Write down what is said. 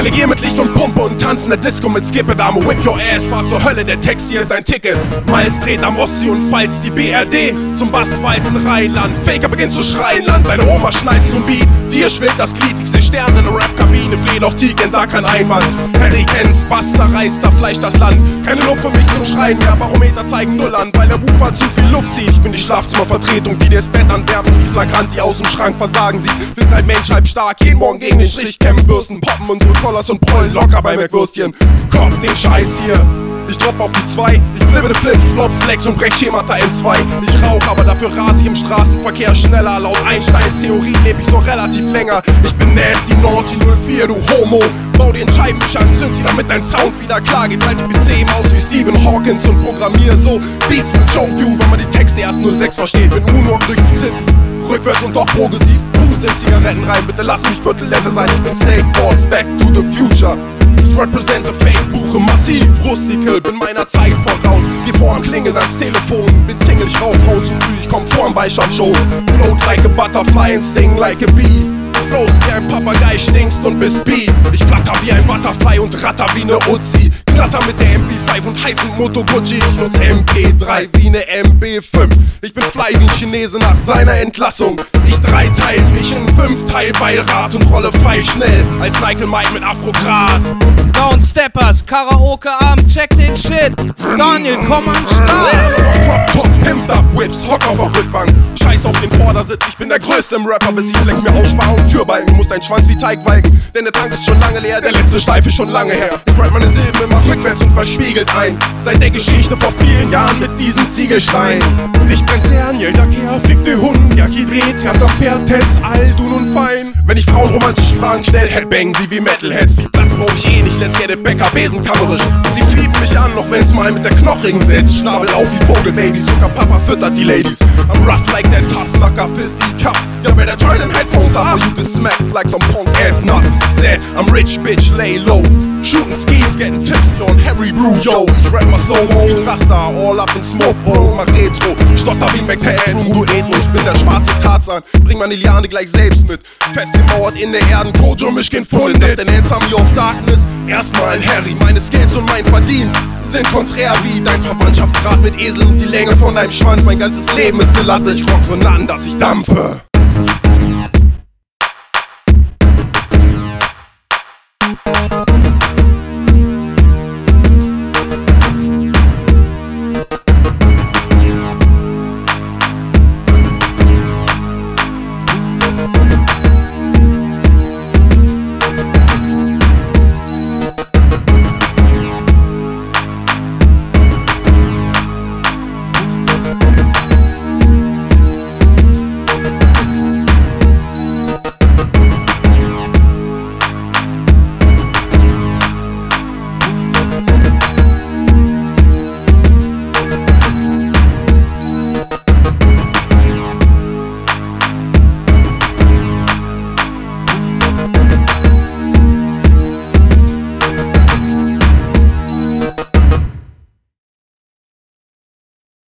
Relegier mit Licht und Pumpe und tanzende Disco mit Skippe-Dame. Whip your ass, fahr zur Hölle, der Text hier ist dein Ticket. Miles dreht am Ossi und falls die BRD zum Basswalzen Rheinland. Faker beginnt zu schreien, Land, deine Oma schneit zum Beat. Dir schwillt das Glied, ich seh Sterne in der Rap-Kabine. Fleh doch Tiken, da kein Einwand. Harry kennt's, Bass zerreißt, zerfleischt das Land. Keine Luft für mich zum Schreien mehr, Barometer zeigen Null an. Weil der Woofer zu viel Luft zieht. Ich bin die Schlafzimmervertretung, die dir das Bett anwärmt. Wie flagrant die aus dem Schrank versagen sieht. Wir sind ein Mensch halb stark, jeden Morgen gegen den Strich kämpfen. Bürsten, poppen unsere Collars und prollen locker bei McWürstchen. Kopf den Scheiß hier. Ich dropp auf die 2, ich flippe Flip, Flop, Flex und brech Schemata in 2. Ich rauch, aber dafür rase ich im Straßenverkehr schneller. Laut Einsteins Theorie leb ich so relativ länger. Ich bin nasty, naughty 04, du Homo. Bau dir einen Scheibenwischer an, zünd die, damit dein Sound wieder klar geht. Halt die PC-Maus wie Stephen Hawkins und programmier so Beats mit Showview, wenn man die Texte erst nur 6 versteht. Bin Moonwalk durch die City, rückwärts und doch progressiv. Boost in Zigaretten rein, bitte lass mich Viertelette sein. Ich bin Skateboards, back to the future. Ich represente Fake, buche massiv, rustical, bin meiner Zeit voraus. Geh vor am Klingeln ans Telefon, bin Single, ich rauch Frauen zu früh, ich komm vor am Beischaffshow. Float like a butterfly and sting like a bee. Flows wie ein Papagei, stinkst und bist B. Ich flatter wie ein Butterfly und ratter wie ne Uzi. Knatter mit der MP5 und heiz mit Moto Gucci. Ich nutz MP3 wie ne MB5. Ich bin fly wie ein Chinese nach seiner Entlassung. Ich dreiteil mich in 5 Teil Beilrad und rolle frei schnell als Michael Mike mit Afrograd. Downsteppers, Karaoke-Abend, check den Shit. Daniel, komm an Start. Drop top, pimped up Whips, hock auf der Rückbank. Scheiß auf den Vordersitz, ich bin der größte im Rapper. Bis ich flex mir aussparen und Türbalken. Muss dein Schwanz wie Teig walken, denn der Tank ist schon lange leer. Der letzte Steif ist schon lange her. Ich rap meine Silben immer rückwärts und verspiegelt ein. Seit der Geschichte vor vielen Jahren mit diesem Ziegelstein. Und ich bin Daniel, Dakia, fick die Hund. Jaki dreht, Theater, Pferd, Tess, all du nun fein. Wenn ich Frauen romantische Fragen stell, headbang sie wie Metalheads. Wie Platz brauch ich eh nicht, let's get it Bäcker, besenkammerisch. Sie flieben mich an, noch wenn's mal mit der Knochigen sitzt. Schnabel auf wie Vogelbabys, Zuckerpapa füttert die Ladies. I'm rough like that tough knucker, fist die cup. You better turn them headphones up or you can smack like some punk ass nut. Said I'm rich, bitch, lay low. Shooting skis, getting tipsy on Harry Brew, yo. Ich rap mal slow-mo, Rasta, all up in smoke bowl, mal Retro. Stotter wie Max Headroom, du Edro. Ich bin der schwarze Tarzan, bring meine Liane gleich selbst mit. Festgemauert in der Erden, Kojo, Mischkin, full in it. Denn Hands haben of Darkness, erstmal ein Harry. Meine Skills und mein Verdienst sind konträr wie dein Verwandtschaftsgrad mit Esel und die Länge von deinem Schwanz. Mein ganzes Leben ist ne Latte, ich rock so nah, dass ich dampfe.